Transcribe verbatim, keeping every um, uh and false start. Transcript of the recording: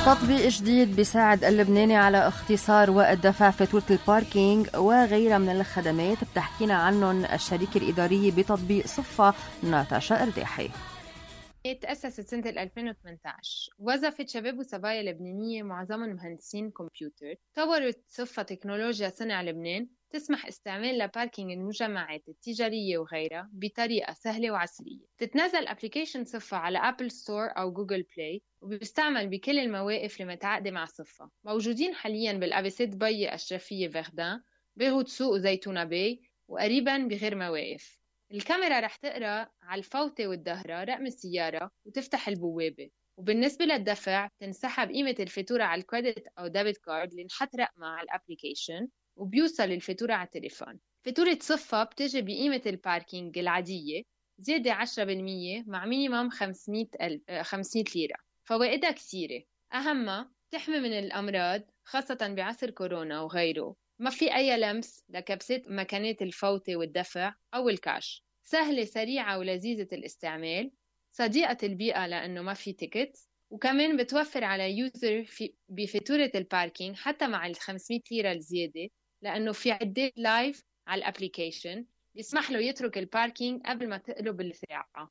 تطبيق جديد بيساعد اللبناني على اختصار وقت دفع فاتورة الباركينج وغيرها من الخدمات، بتحكينا عنهم الشركة الإدارية بتطبيق صفة ناتاشا إرداحي. تأسست سنة ألفين وثمانية عشر، وظفت شباب وصبايا لبنانية معظمهم مهندسين كمبيوتر. طورت صفة تكنولوجيا صنع لبنان تسمح استعمال لباركينج المجمعات التجارية وغيرها بطريقة سهلة وعصرية. تتنزل ابليكيشن صفة على أبل ستور أو جوجل بلاي، وبيستعمل بكل المواقف المتعاقدة مع صفة. موجودين حاليا بالأبسة دبي، أشرفية، فردان، بيروت سوق وزيتونة باي، وقريبا بغير مواقف. الكاميرا رح تقرأ على الفوتة والدهرة رقم السيارة وتفتح البوابة. وبالنسبة للدفع تنسحب قيمة الفاتورة على الكريدت أو ديبت كارد اللي نحط رقمها على الابليكيشن، وبيوصل الفاتورة على التليفون. فاتورة صفة بتجي بقيمة الباركينج العادية زيادة عشرة بالمية مع مينيمم خمسمية ليرة. فوائدها كثيرة، أهمها تحمي من الأمراض خاصة بعصر كورونا وغيره. ما في أي لمس لكبسة مكانات الفوتة والدفع أو الكاش. سهلة سريعة ولذيذة الاستعمال، صديقة البيئة لأنه ما في تيكت، وكمان بتوفر على يوزر في بفاتورة الباركينج حتى مع ال خمسمية ليرة الزيادة، لأنه في عدات لايف على الابليكيشن بيسمح له يترك الباركينج قبل ما تقلب الساعة.